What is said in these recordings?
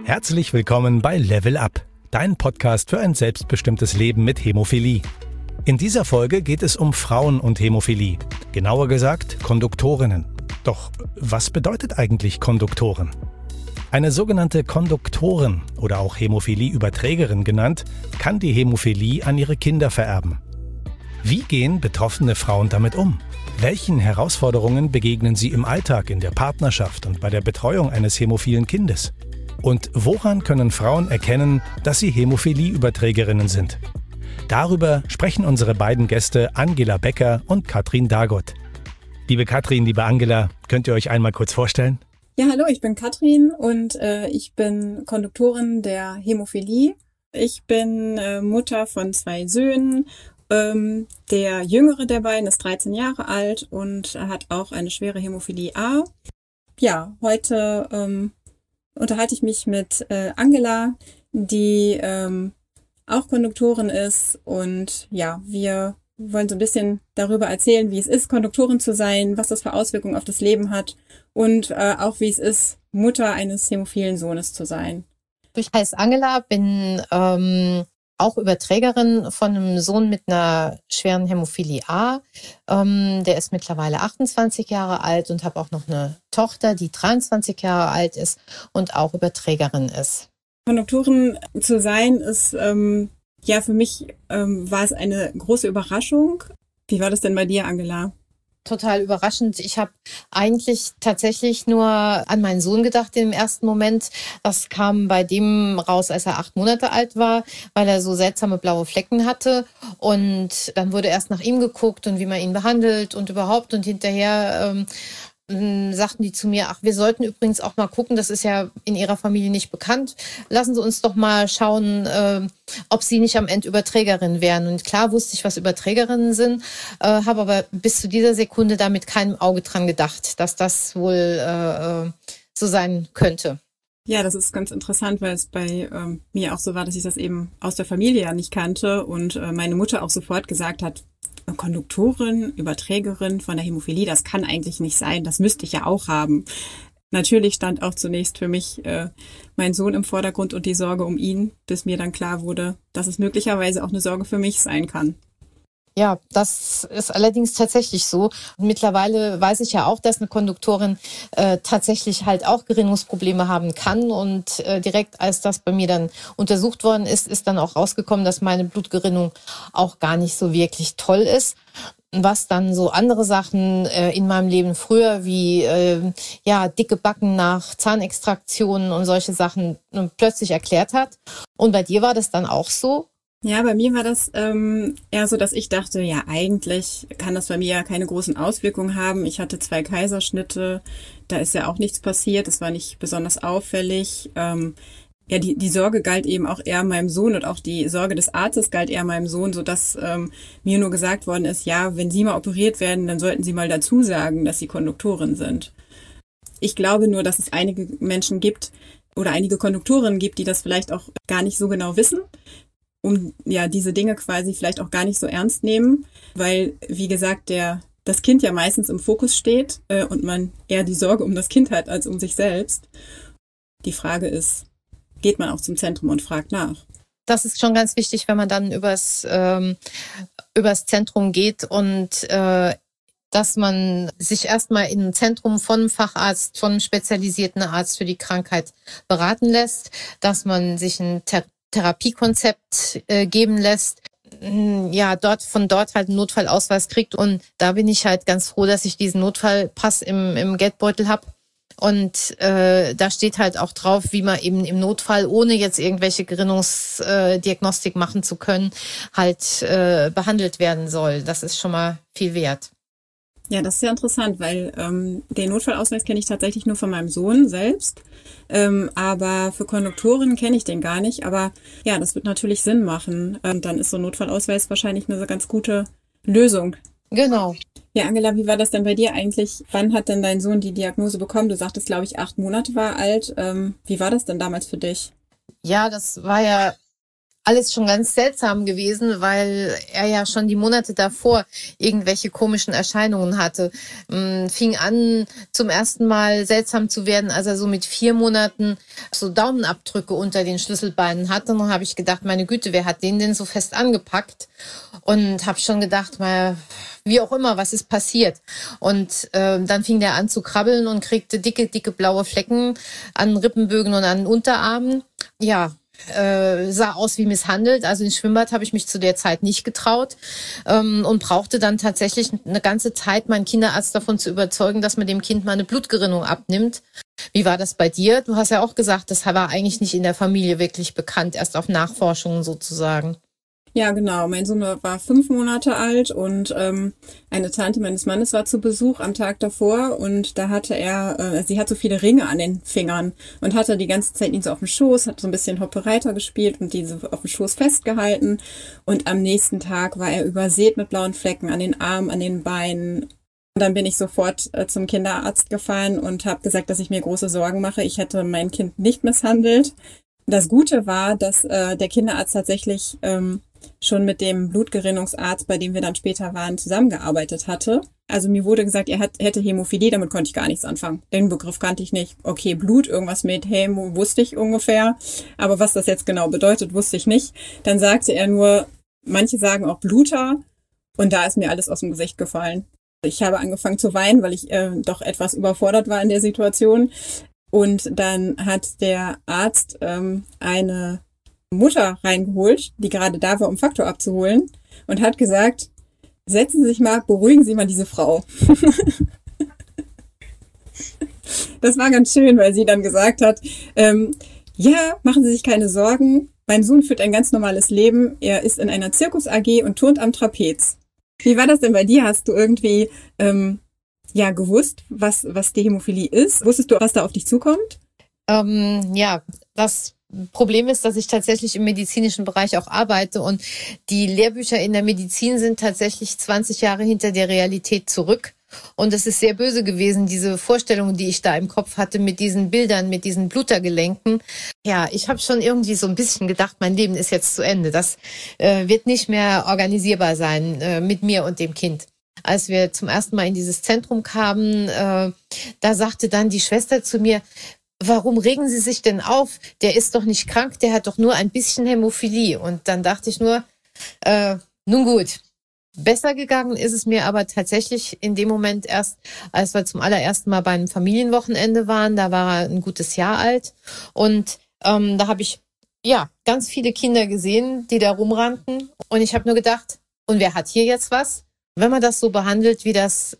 Herzlich willkommen bei Level Up, dein Podcast für ein selbstbestimmtes Leben mit Hämophilie. In dieser Folge geht es um Frauen und Hämophilie, genauer gesagt Konduktorinnen. Doch was bedeutet eigentlich Konduktorin? Eine sogenannte Konduktorin oder auch Hämophilie-Überträgerin genannt, kann die Hämophilie an ihre Kinder vererben. Wie gehen betroffene Frauen damit um? Welchen Herausforderungen begegnen sie im Alltag, in der Partnerschaft und bei der Betreuung eines hämophilen Kindes? Und woran können Frauen erkennen, dass sie Hämophilie-Überträgerinnen sind? Darüber sprechen unsere beiden Gäste Angela Becker und Katrin Dagot. Liebe Katrin, liebe Angela, könnt ihr euch einmal kurz vorstellen? Ja, hallo, ich bin Katrin und ich bin Konduktorin der Hämophilie. Ich bin Mutter von 2 Söhnen. Der jüngere der beiden ist 13 Jahre alt und hat auch eine schwere Hämophilie A. Ja, heute unterhalte ich mich mit Angela, die auch Konduktorin ist, und ja, wir wollen so ein bisschen darüber erzählen, wie es ist, Konduktorin zu sein, was das für Auswirkungen auf das Leben hat und auch wie es ist, Mutter eines hämophilen Sohnes zu sein. Ich heiße Angela, bin auch Überträgerin von einem Sohn mit einer schweren Hämophilie A. Der ist mittlerweile 28 Jahre alt und habe auch noch eine Tochter, die 23 Jahre alt ist und auch Überträgerin ist. Konduktorin zu sein ist, ja, für mich war es eine große Überraschung. Wie war das denn bei dir, Angela? Total überraschend. Ich habe eigentlich tatsächlich nur an meinen Sohn gedacht im ersten Moment. Das kam bei dem raus, als er 8 Monate alt war, weil er so seltsame blaue Flecken hatte. Und dann wurde erst nach ihm geguckt und wie man ihn behandelt und überhaupt. Und hinterher sagten die zu mir, ach, wir sollten übrigens auch mal gucken, das ist ja in ihrer Familie nicht bekannt. Lassen Sie uns doch mal schauen, ob Sie nicht am Ende Überträgerin wären. Und klar wusste ich, was Überträgerinnen sind, habe aber bis zu dieser Sekunde da mit keinem Auge dran gedacht, dass das wohl so sein könnte. Ja, das ist ganz interessant, weil es bei mir auch so war, dass ich das eben aus der Familie ja nicht kannte und meine Mutter auch sofort gesagt hat, Konduktorin, Überträgerin von der Hämophilie, das kann eigentlich nicht sein, das müsste ich ja auch haben. Natürlich stand auch zunächst für mich mein Sohn im Vordergrund und die Sorge um ihn, bis mir dann klar wurde, dass es möglicherweise auch eine Sorge für mich sein kann. Ja, das ist allerdings tatsächlich so. Mittlerweile weiß ich ja auch, dass eine Konduktorin tatsächlich halt auch Gerinnungsprobleme haben kann. Und direkt als das bei mir dann untersucht worden ist, ist dann auch rausgekommen, dass meine Blutgerinnung auch gar nicht so wirklich toll ist. Was dann so andere Sachen in meinem Leben früher wie dicke Backen nach Zahnextraktionen und solche Sachen plötzlich erklärt hat. Und bei dir war das dann auch so? Ja, bei mir war das eher so, dass ich dachte, ja, eigentlich kann das bei mir ja keine großen Auswirkungen haben. Ich hatte 2 Kaiserschnitte, da ist ja auch nichts passiert, es war nicht besonders auffällig. Die Sorge galt eben auch eher meinem Sohn und auch die Sorge des Arztes galt eher meinem Sohn, sodass mir nur gesagt worden ist, ja, wenn Sie mal operiert werden, dann sollten Sie mal dazu sagen, dass Sie Konduktorin sind. Ich glaube nur, dass es einige Menschen gibt oder einige Konduktorinnen gibt, die das vielleicht auch gar nicht so genau wissen, um ja diese Dinge quasi vielleicht auch gar nicht so ernst nehmen, weil, wie gesagt, das Kind ja meistens im Fokus steht und man eher die Sorge um das Kind hat als um sich selbst. Die Frage ist, geht man auch zum Zentrum und fragt nach? Das ist schon ganz wichtig, wenn man dann übers Zentrum geht und dass man sich erstmal in einem Zentrum von einem Facharzt, von einem spezialisierten Arzt für die Krankheit beraten lässt, dass man sich ein Therapiekonzept geben lässt, von dort halt einen Notfallausweis kriegt. Und da bin ich halt ganz froh, dass ich diesen Notfallpass im Geldbeutel habe. Und da steht halt auch drauf, wie man eben im Notfall, ohne jetzt irgendwelche Gerinnungsdiagnostik machen zu können, halt behandelt werden soll. Das ist schon mal viel wert. Ja, das ist ja interessant, weil den Notfallausweis kenne ich tatsächlich nur von meinem Sohn selbst. Aber für Konduktoren kenne ich den gar nicht. Aber ja, das wird natürlich Sinn machen. Dann ist so ein Notfallausweis wahrscheinlich eine ganz gute Lösung. Genau. Ja, Angela, wie war das denn bei dir eigentlich? Wann hat denn dein Sohn die Diagnose bekommen? Du sagtest, glaube ich, 8 Monate war er alt. Wie war das denn damals für dich? Ja, das war ja alles schon ganz seltsam gewesen, weil er ja schon die Monate davor irgendwelche komischen Erscheinungen hatte. Fing an, zum ersten Mal seltsam zu werden, als er so mit 4 Monaten so Daumenabdrücke unter den Schlüsselbeinen hatte. Und dann habe ich gedacht, meine Güte, wer hat den denn so fest angepackt? Und habe schon gedacht, mal, wie auch immer, was ist passiert? Und dann fing der an zu krabbeln und kriegte dicke blaue Flecken an Rippenbögen und an Unterarmen. Ja, sah aus wie misshandelt. Also ins Schwimmbad habe ich mich zu der Zeit nicht getraut und brauchte dann tatsächlich eine ganze Zeit, meinen Kinderarzt davon zu überzeugen, dass man dem Kind mal eine Blutgerinnung abnimmt. Wie war das bei dir? Du hast ja auch gesagt, das war eigentlich nicht in der Familie wirklich bekannt, erst auf Nachforschungen sozusagen. Ja, genau. Mein Sohn war 5 Monate alt und eine Tante meines Mannes war zu Besuch am Tag davor und da hatte sie hat so viele Ringe an den Fingern und hatte die ganze Zeit ihn so auf dem Schoß, hat so ein bisschen Hoppe-Reiter gespielt und diese auf dem Schoß festgehalten und am nächsten Tag war er übersät mit blauen Flecken an den Armen, an den Beinen. Und dann bin ich sofort zum Kinderarzt gefahren und habe gesagt, dass ich mir große Sorgen mache. Ich hätte mein Kind nicht misshandelt. Das Gute war, dass der Kinderarzt tatsächlich schon mit dem Blutgerinnungsarzt, bei dem wir dann später waren, zusammengearbeitet hatte. Also mir wurde gesagt, er hätte Hämophilie, damit konnte ich gar nichts anfangen. Den Begriff kannte ich nicht. Okay, Blut, irgendwas mit Hämo wusste ich ungefähr, aber was das jetzt genau bedeutet, wusste ich nicht. Dann sagte er nur, manche sagen auch Bluter und da ist mir alles aus dem Gesicht gefallen. Ich habe angefangen zu weinen, weil ich doch etwas überfordert war in der Situation. Und dann hat der Arzt eine Mutter reingeholt, die gerade da war, um Faktor abzuholen und hat gesagt, setzen Sie sich mal, beruhigen Sie mal diese Frau. Das war ganz schön, weil sie dann gesagt hat, ja, machen Sie sich keine Sorgen, mein Sohn führt ein ganz normales Leben, er ist in einer Zirkus-AG und turnt am Trapez. Wie war das denn bei dir? Hast du irgendwie gewusst, was die Hämophilie ist? Wusstest du, was da auf dich zukommt? Ja, das Problem ist, dass ich tatsächlich im medizinischen Bereich auch arbeite und die Lehrbücher in der Medizin sind tatsächlich 20 Jahre hinter der Realität zurück. Und es ist sehr böse gewesen, diese Vorstellung, die ich da im Kopf hatte mit diesen Bildern, mit diesen Blutergelenken. Ja, ich habe schon irgendwie so ein bisschen gedacht, mein Leben ist jetzt zu Ende. Das wird nicht mehr organisierbar sein mit mir und dem Kind. Als wir zum ersten Mal in dieses Zentrum kamen, da sagte dann die Schwester zu mir, warum regen Sie sich denn auf? Der ist doch nicht krank, der hat doch nur ein bisschen Hämophilie. Und dann dachte ich nur, nun gut. Besser gegangen ist es mir aber tatsächlich in dem Moment erst, als wir zum allerersten Mal bei einem Familienwochenende waren. Da war er ein gutes Jahr alt. Und da habe ich ganz viele Kinder gesehen, die da rumrannten. Und ich habe nur gedacht, und wer hat hier jetzt was? Wenn man das so behandelt, wie das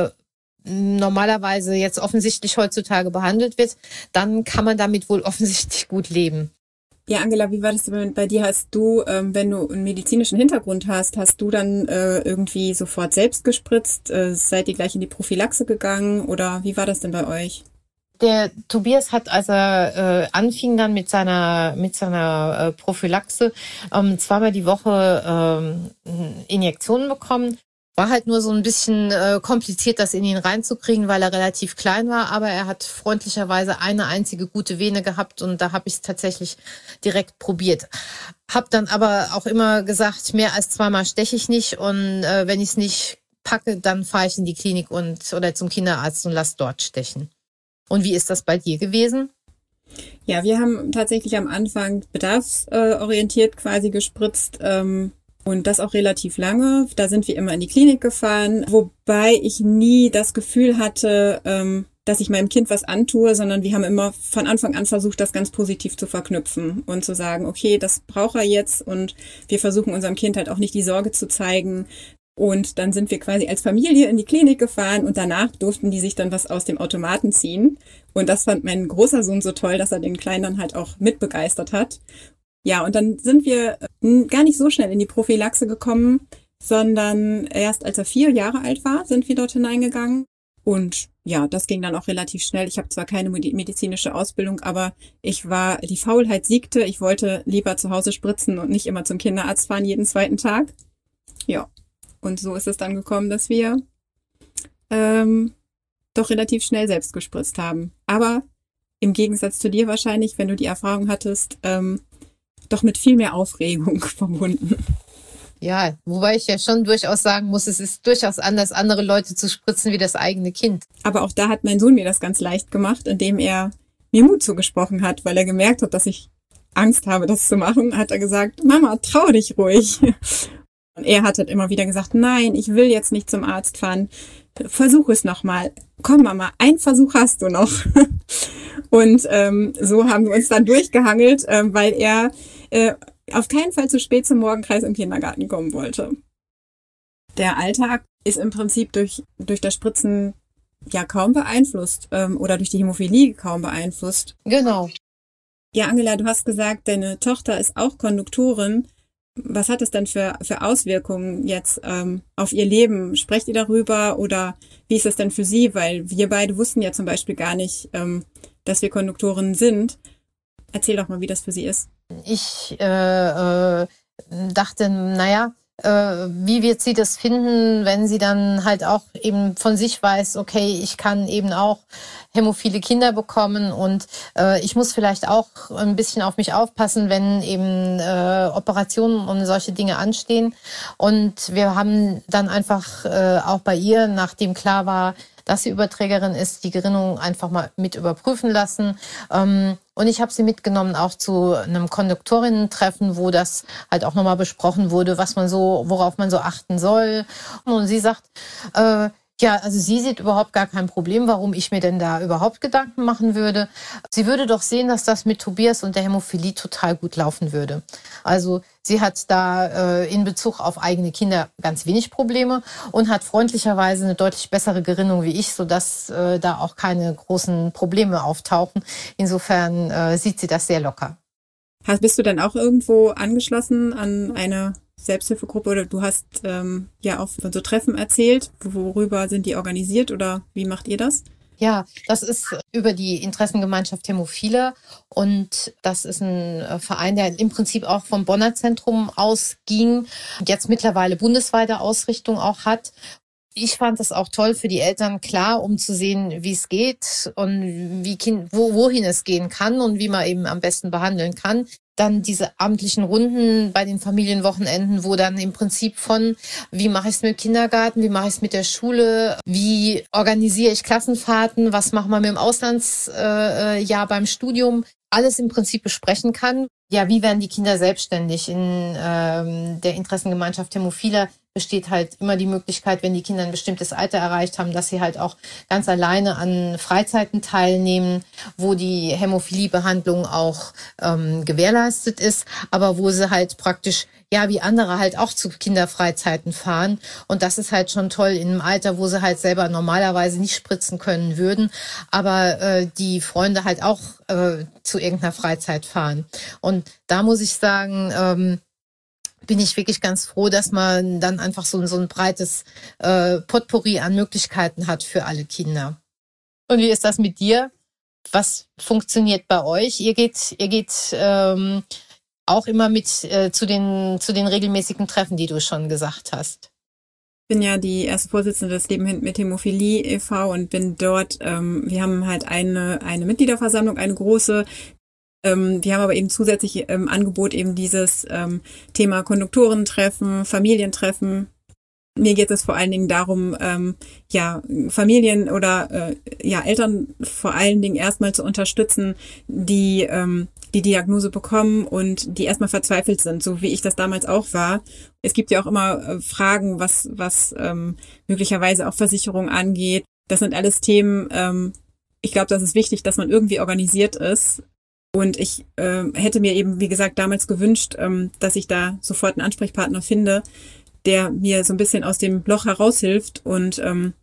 normalerweise jetzt offensichtlich heutzutage behandelt wird, dann kann man damit wohl offensichtlich gut leben. Ja, Angela, wie war das denn bei dir? Hast du, wenn du einen medizinischen Hintergrund hast du dann irgendwie sofort selbst gespritzt? Seid ihr gleich in die Prophylaxe gegangen oder wie war das denn bei euch? Der Tobias hat, als er anfing dann mit seiner Prophylaxe, 2-mal die Woche Injektionen bekommen. War halt nur so ein bisschen kompliziert, das in ihn reinzukriegen, weil er relativ klein war. Aber er hat freundlicherweise eine einzige gute Vene gehabt und da habe ich es tatsächlich direkt probiert. Hab dann aber auch immer gesagt, mehr als 2-mal steche ich nicht und wenn ich es nicht packe, dann fahre ich in die Klinik oder zum Kinderarzt und lass dort stechen. Und wie ist das bei dir gewesen? Ja, wir haben tatsächlich am Anfang bedarfsorientiert quasi gespritzt. Und das auch relativ lange. Da sind wir immer in die Klinik gefahren, wobei ich nie das Gefühl hatte, dass ich meinem Kind was antue, sondern wir haben immer von Anfang an versucht, das ganz positiv zu verknüpfen und zu sagen, okay, das braucht er jetzt und wir versuchen unserem Kind halt auch nicht die Sorge zu zeigen. Und dann sind wir quasi als Familie in die Klinik gefahren und danach durften die sich dann was aus dem Automaten ziehen. Und das fand mein großer Sohn so toll, dass er den Kleinen dann halt auch mitbegeistert hat. Ja, und dann sind wir gar nicht so schnell in die Prophylaxe gekommen, sondern erst als er 4 Jahre alt war, sind wir dort hineingegangen. Und ja, das ging dann auch relativ schnell. Ich habe zwar keine medizinische Ausbildung, aber die Faulheit siegte. Ich wollte lieber zu Hause spritzen und nicht immer zum Kinderarzt fahren jeden 2. Tag. Ja, und so ist es dann gekommen, dass wir doch relativ schnell selbst gespritzt haben. Aber im Gegensatz zu dir wahrscheinlich, wenn du die Erfahrung hattest, doch mit viel mehr Aufregung verbunden. Ja, wobei ich ja schon durchaus sagen muss, es ist durchaus anders, andere Leute zu spritzen wie das eigene Kind. Aber auch da hat mein Sohn mir das ganz leicht gemacht, indem er mir Mut zugesprochen hat, weil er gemerkt hat, dass ich Angst habe, das zu machen, hat er gesagt, Mama, trau dich ruhig. Und er hat halt immer wieder gesagt, nein, ich will jetzt nicht zum Arzt fahren. Versuch es nochmal. Komm, Mama, einen Versuch hast du noch. Und so haben wir uns dann durchgehangelt, weil er auf keinen Fall zu spät zum Morgenkreis im Kindergarten kommen wollte. Der Alltag ist im Prinzip durch das Spritzen ja kaum beeinflusst oder durch die Hämophilie kaum beeinflusst. Genau. Ja, Angela, du hast gesagt, deine Tochter ist auch Konduktorin. Was hat es denn für Auswirkungen jetzt auf ihr Leben? Sprecht ihr darüber oder wie ist das denn für sie? Weil wir beide wussten ja zum Beispiel gar nicht, dass wir Konduktorinnen sind. Erzähl doch mal, wie das für sie ist. Ich dachte, naja, wie wird sie das finden, wenn sie dann halt auch eben von sich weiß, okay, ich kann eben auch hämophile Kinder bekommen und ich muss vielleicht auch ein bisschen auf mich aufpassen, wenn eben Operationen und solche Dinge anstehen. Und wir haben dann einfach auch bei ihr, nachdem klar war, dass sie Überträgerin ist, die Gerinnung einfach mal mit überprüfen lassen. Und ich habe sie mitgenommen auch zu einem Konduktorinnen-Treffen, wo das halt auch nochmal besprochen wurde, worauf man so achten soll. Und sie sagt, ja, also sie sieht überhaupt gar kein Problem, warum ich mir denn da überhaupt Gedanken machen würde. Sie würde doch sehen, dass das mit Tobias und der Hämophilie total gut laufen würde. Also sie hat da in Bezug auf eigene Kinder ganz wenig Probleme und hat freundlicherweise eine deutlich bessere Gerinnung wie ich, sodass da auch keine großen Probleme auftauchen. Insofern sieht sie das sehr locker. Bist du dann auch irgendwo angeschlossen an eine Selbsthilfegruppe oder du hast ja auch von so Treffen erzählt. Worüber sind die organisiert oder wie macht ihr das? Ja, das ist über die Interessengemeinschaft Hämophile und das ist ein Verein, der im Prinzip auch vom Bonner Zentrum ausging, jetzt mittlerweile bundesweite Ausrichtung auch hat. Ich fand das auch toll für die Eltern, klar, um zu sehen, wie es geht und wohin es gehen kann und wie man eben am besten behandeln kann. Dann diese abendlichen Runden bei den Familienwochenenden, wo dann im Prinzip von, wie mache ich es mit dem Kindergarten, wie mache ich es mit der Schule, wie organisiere ich Klassenfahrten, was machen wir mit dem Auslandsjahr beim Studium, alles im Prinzip besprechen kann. Ja, wie werden die Kinder selbstständig? In der Interessengemeinschaft Hämophile besteht halt immer die Möglichkeit, wenn die Kinder ein bestimmtes Alter erreicht haben, dass sie halt auch ganz alleine an Freizeiten teilnehmen, wo die Hämophiliebehandlung auch gewährleistet ist, aber wo sie halt praktisch, ja, wie andere halt auch zu Kinderfreizeiten fahren. Und das ist halt schon toll in einem Alter, wo sie halt selber normalerweise nicht spritzen können würden, aber die Freunde halt auch zu irgendeiner Freizeit fahren. Und da muss ich sagen, bin ich wirklich ganz froh, dass man dann einfach so ein breites Potpourri an Möglichkeiten hat für alle Kinder. Und wie ist das mit dir? Was funktioniert bei euch? Ihr geht auch immer mit zu den regelmäßigen Treffen, die du schon gesagt hast. Ich bin ja die erste Vorsitzende des Leben mit Hämophilie e.V. und bin dort, wir haben halt eine Mitgliederversammlung, eine große. Wir haben aber eben zusätzlich im Angebot eben dieses Thema Konduktorentreffen, Familientreffen. Mir geht es vor allen Dingen darum, Familien oder Eltern vor allen Dingen erstmal zu unterstützen, die die Diagnose bekommen und die erstmal verzweifelt sind, so wie ich das damals auch war. Es gibt ja auch immer Fragen, was möglicherweise auch Versicherung angeht. Das sind alles Themen, ich glaube, das ist wichtig, dass man irgendwie organisiert ist. Und ich hätte mir eben, wie gesagt, damals gewünscht, dass ich da sofort einen Ansprechpartner finde, der mir so ein bisschen aus dem Loch heraushilft. Und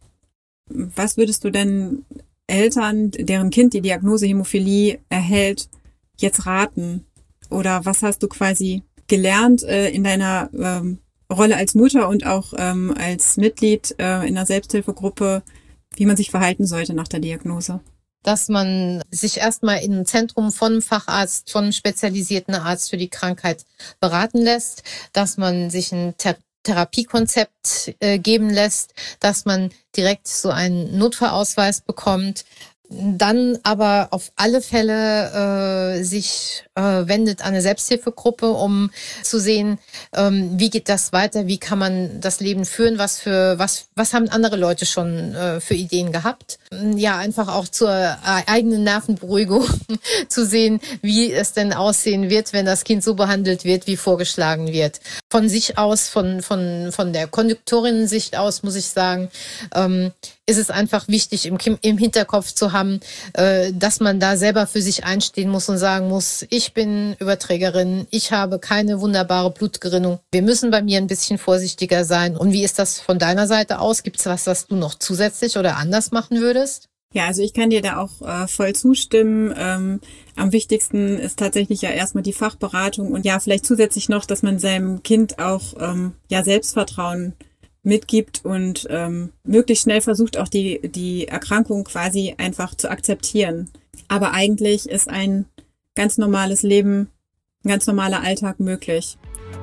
was würdest du denn Eltern, deren Kind die Diagnose Hämophilie erhält, jetzt raten? Oder was hast du quasi gelernt in deiner Rolle als Mutter und auch als Mitglied in einer Selbsthilfegruppe, wie man sich verhalten sollte nach der Diagnose? Dass man sich erstmal in einem Zentrum von einem Facharzt, von einem spezialisierten Arzt für die Krankheit beraten lässt, dass man sich ein Therapiekonzept geben lässt, dass man direkt so einen Notfallausweis bekommt, dann aber auf alle Fälle sich wendet an eine Selbsthilfegruppe, um zu sehen, wie geht das weiter, wie kann man das Leben führen, was haben andere Leute schon für Ideen gehabt. Ja, einfach auch zur eigenen Nervenberuhigung zu sehen, wie es denn aussehen wird, wenn das Kind so behandelt wird, wie vorgeschlagen wird. Von sich aus, von der Konduktorinnen-Sicht aus, muss ich sagen, ist es einfach wichtig, im Hinterkopf zu haben, dass man da selber für sich einstehen muss und sagen muss, ich bin Überträgerin, ich habe keine wunderbare Blutgerinnung. Wir müssen bei mir ein bisschen vorsichtiger sein. Und wie ist das von deiner Seite aus? Gibt es was du noch zusätzlich oder anders machen würdest? Ja, also ich kann dir da auch voll zustimmen. Am wichtigsten ist tatsächlich ja erstmal die Fachberatung und ja, vielleicht zusätzlich noch, dass man seinem Kind auch Selbstvertrauen mitgibt und möglichst schnell versucht, auch die Erkrankung quasi einfach zu akzeptieren. Aber eigentlich ist ein ganz normales Leben, ein ganz normaler Alltag möglich.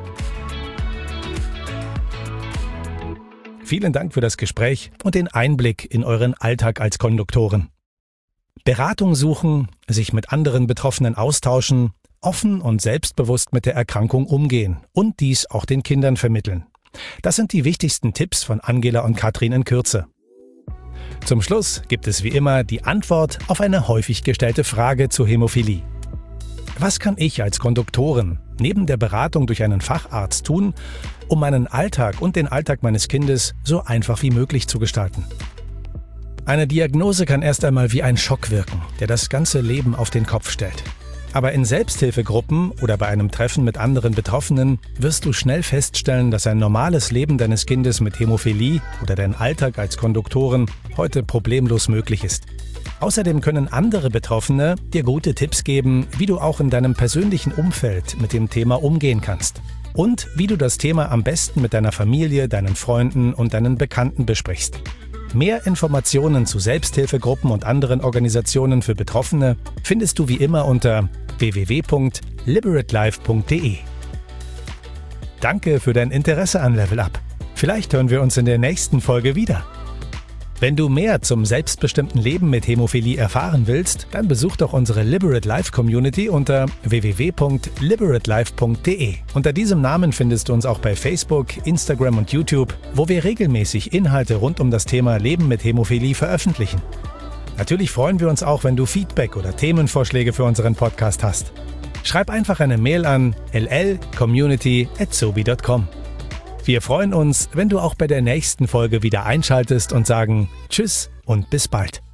Vielen Dank für das Gespräch und den Einblick in euren Alltag als Konduktoren. Beratung suchen, sich mit anderen Betroffenen austauschen, offen und selbstbewusst mit der Erkrankung umgehen und dies auch den Kindern vermitteln. Das sind die wichtigsten Tipps von Angela und Katrin in Kürze. Zum Schluss gibt es wie immer die Antwort auf eine häufig gestellte Frage zur Hämophilie. Was kann ich als Konduktorin neben der Beratung durch einen Facharzt tun, um meinen Alltag und den Alltag meines Kindes so einfach wie möglich zu gestalten? Eine Diagnose kann erst einmal wie ein Schock wirken, der das ganze Leben auf den Kopf stellt. Aber in Selbsthilfegruppen oder bei einem Treffen mit anderen Betroffenen wirst du schnell feststellen, dass ein normales Leben deines Kindes mit Hämophilie oder dein Alltag als Konduktorin heute problemlos möglich ist. Außerdem können andere Betroffene dir gute Tipps geben, wie du auch in deinem persönlichen Umfeld mit dem Thema umgehen kannst. Und wie du das Thema am besten mit deiner Familie, deinen Freunden und deinen Bekannten besprichst. Mehr Informationen zu Selbsthilfegruppen und anderen Organisationen für Betroffene findest du wie immer unter www.liberatelife.de. Danke für dein Interesse an Level Up. Vielleicht hören wir uns in der nächsten Folge wieder. Wenn du mehr zum selbstbestimmten Leben mit Hämophilie erfahren willst, dann besuch doch unsere Liberate Life Community unter www.liberatelife.de. Unter diesem Namen findest du uns auch bei Facebook, Instagram und YouTube, wo wir regelmäßig Inhalte rund um das Thema Leben mit Hämophilie veröffentlichen. Natürlich freuen wir uns auch, wenn du Feedback oder Themenvorschläge für unseren Podcast hast. Schreib einfach eine Mail an llcommunity@sobi.com. Wir freuen uns, wenn du auch bei der nächsten Folge wieder einschaltest und sagen Tschüss und bis bald.